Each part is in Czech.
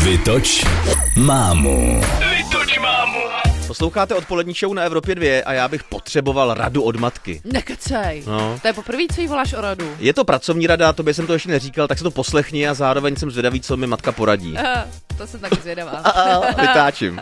Vytoč mámu. Vytoč mámu. Posloucháte odpolední show na Evropě 2 a já bych potřeboval radu od matky. Nekecej. No. To je poprvé, co jí voláš o radu. Je to pracovní rada, tobě jsem to ještě neříkal, tak se to poslechni a zároveň jsem zvědavý, co mi matka poradí. To jsem taky zvědavá. Vytáčím.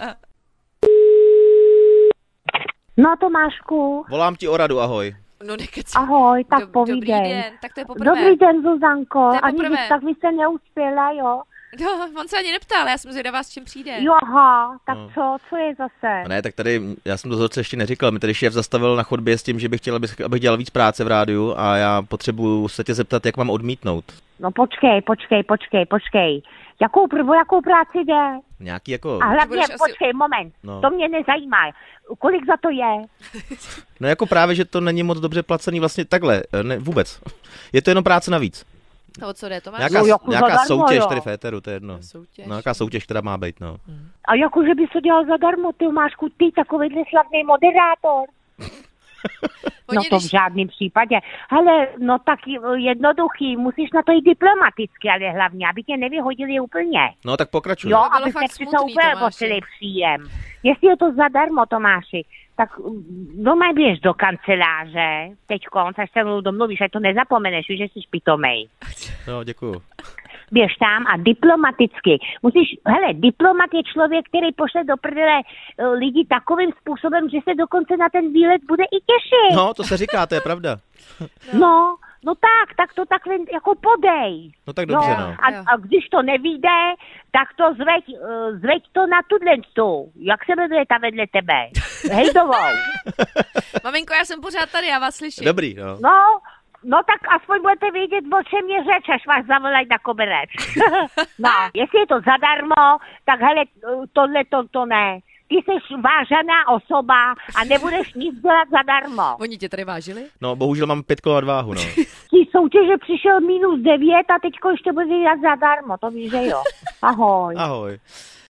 No Tomášku. Volám ti o radu, ahoj. No nekecej. Ahoj, tak Dobrý povídej. den, tak to je poprvé. Dobrý den, Zuzanko. To je Ani poprvé. tak vy se neuspěla, jo? No, on se ani neptal, já jsem zvědavá, s čím přijde. Jo, aha, tak No. co je zase? Ne, tak tady, já jsem to zase ještě neříkal, mi tady šéf zastavil na chodbě s tím, že bych chtěl, abych dělal víc práce v rádiu a já potřebuju se tě zeptat, jak mám odmítnout. No počkej. Jakou práci jde? Nějaký jako, A hlavně, budeš asi- počkej, moment, No. to mě nezajímá. Kolik za to je? no jako právě, že to není moc dobře placený vlastně takhle, ne, vůbec. Je to jenom práce navíc. O co jde, Tomáš? Nějaká, Jo, jako nějaká zadarmo, soutěž jo. tady v éteru, to je jedno. Soutěž. No, nějaká soutěž, která má být, no. A jakože bys to dělal zadarmo, ty Tomášku, ty takovýhle slavný moderátor. No Oni, to v žádném případě. Hele, no tak jednoduchý, musíš na to jít diplomaticky, ale hlavně, aby tě nevyhodili úplně. No tak pokračuj. Jo, To bylo aby fakt se smutný, úplně Tomáši. posily příjem. Jestli je to zadarmo, Tomáši, tak doma běž do kanceláře, teďko, až se mnou domluvíš, ať to nezapomeneš, že jsi pitomej. No, děkuju. Běž tam a diplomaticky. Diplomat je člověk, který pošle do prdele lidi takovým způsobem, že se dokonce na ten výlet bude i těšit. No, to se říká, to je pravda. No tak to takhle jako podej. No tak dobře, no. A když to nevíde, tak to zveď to na tu. Jak se jmenuje ta vedle tebe? Hejdovou. Maminko, já jsem pořád tady, já vás slyším. Dobrý, no. No tak aspoň budete vědět, o čem je řeč, až vás zavolají na koberec. No, jestli je to zadarmo, tak hele, to ne. Ty jsi vážená osoba a nebudeš nic dělat zadarmo. Oni tě tady vážili? No, bohužel mám 5 kg nadváhu, no. Ty soutěže přišel -9 a teďko ještě bude dělat zadarmo, to víš, že jo. Ahoj. Ahoj.